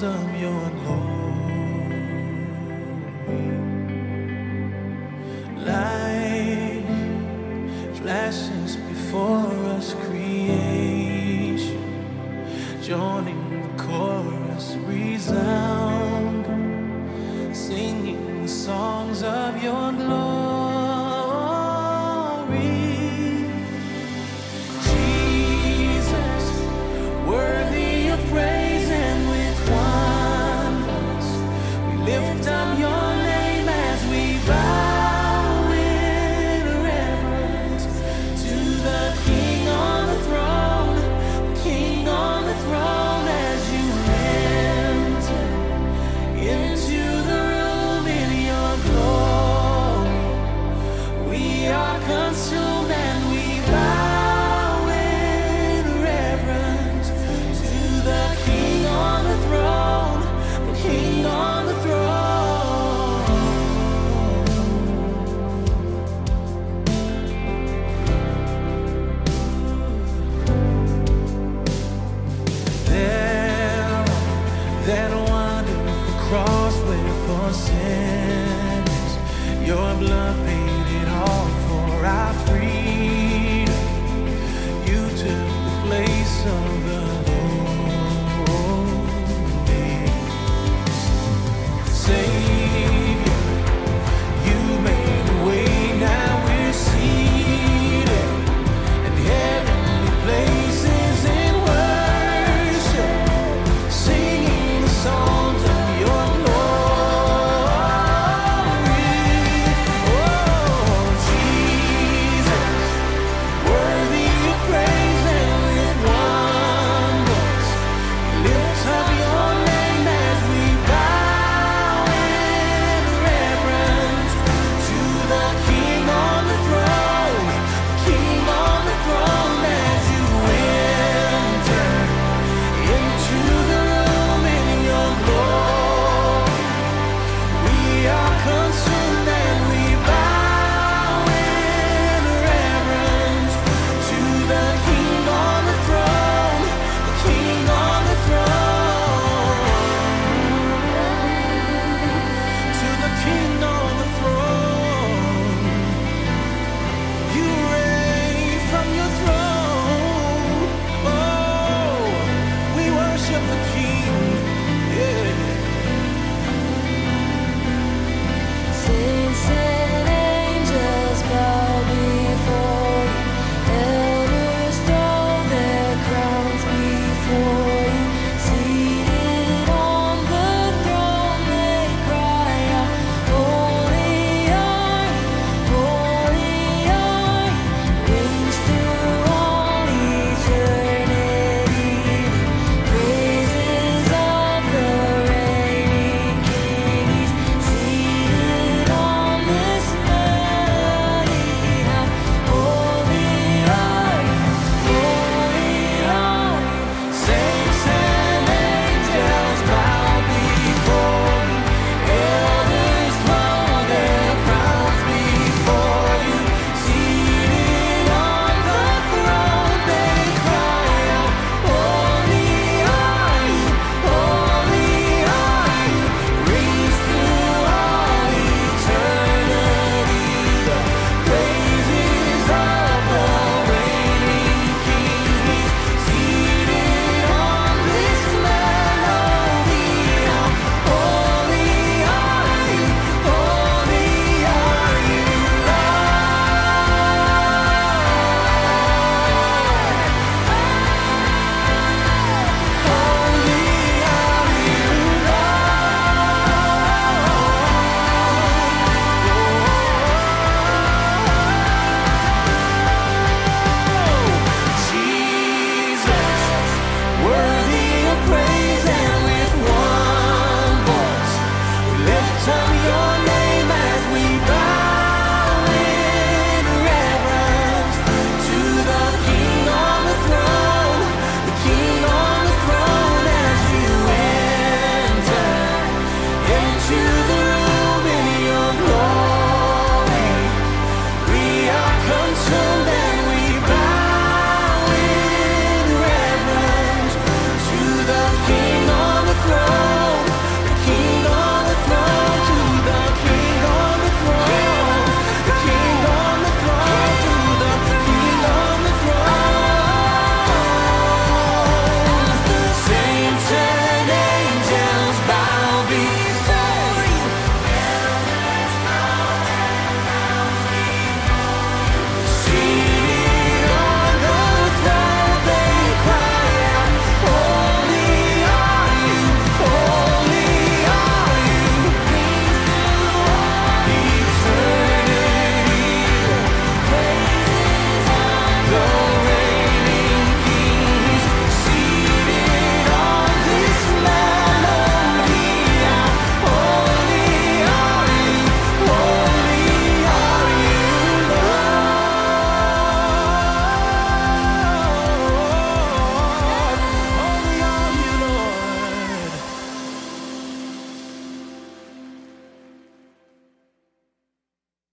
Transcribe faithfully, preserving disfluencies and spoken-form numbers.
of your glory. Light flashes before us, creation joining the chorus, resound, singing the songs of your glory. Jesus, worthy of praise, and with one voice we lift up your name as we bow in reverence to the King on the throne, the King on the throne, as you enter into the room in your glory. We are consumed and we bow in reverence to the King on the throne, the King on the throne. There, that wonderful cross where for sinners your blood paid it all for our freedom.